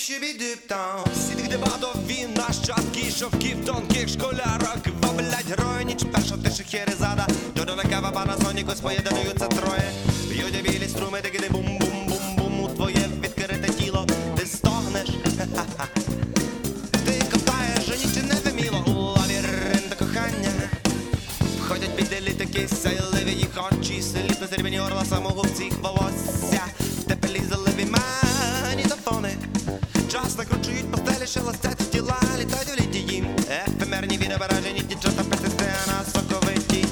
Шибідиптам, сіди, де багато він, нащадки, шовків, тонких школярок. Ваблять герої, ніч перша, ти шахерезада. Додана кава, панасонік, ось поєднуються троє. Б'ють білі струми, таки бум-бум-бум-бум. У твоє відкрите тіло, ти стогнеш, ха-ха-ха. Ти копаєш, а ніч не виміло у лабіринт кохання. Входять піделі такі сайливі їх очі, сліпно зрібні орла самогубці їх волосся. В теплі заливі магнітофони. Час накручують постелі, шелестять тіла, літають у літі їм. Ефемерні відображені дівчата пристена соковиті.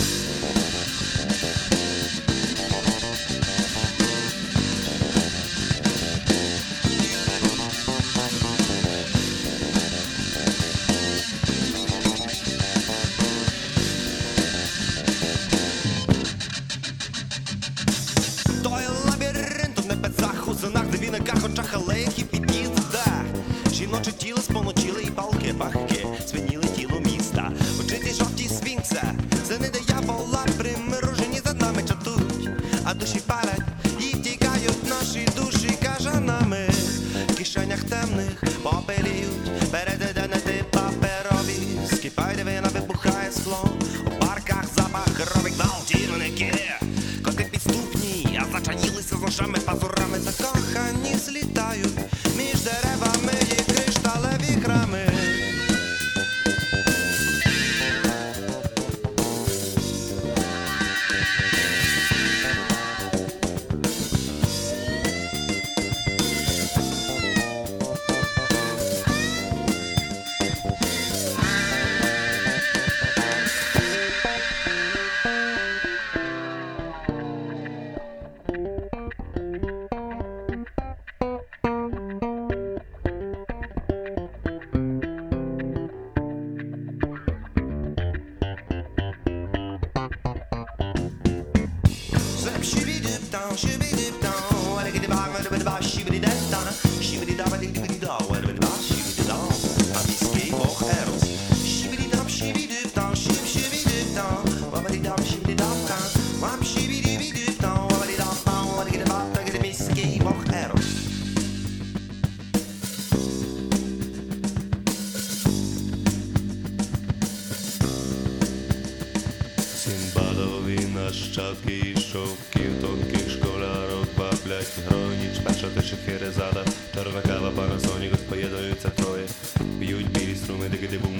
Той лабіринт у небесах, у синах, дивінниках, очах, алеях і під'їздах. Жіноче тіло споночили і палки пахки, свиніли тіло міста. Очиті жовті свінця, сини диявола примиружені за нами чатують. А душі палять і втікають наші душі кажанами. В кишенях темних попеліють, передеденети паперові. Скипай, дивина, вибухає скло, у парках запах робить гвалтівники. Коти підступні, а зачаїлися з ножами, пазурами. Закохані злітають між деревами і кришталеві храми. Shibidi-dip-down, shibidi-dip-down, wada-gidi-bang-wada-bidi-ba, shibidi-dip-down, shibidi-da-ba-di-di-di-da, wada-bidi-ba, shibidi-down, a-biski och eros. Shibidi-dap, shibidi-dip-down, shib-shibidi-dip-down, waba-di-dap, shibidi-dap-down, wap-shibidi-bidi-dip-down, waba-di-dap-down, wada-gidi-ba, wada-gidi-biski och eros. Сінбадові нащадки і шовків, тонких школярок, баблять герої, ніч перша, ти шахерезада. Чорна кава, панасонік, ось поєднуються троє. Б'ють білі струми, дики-ди-бум.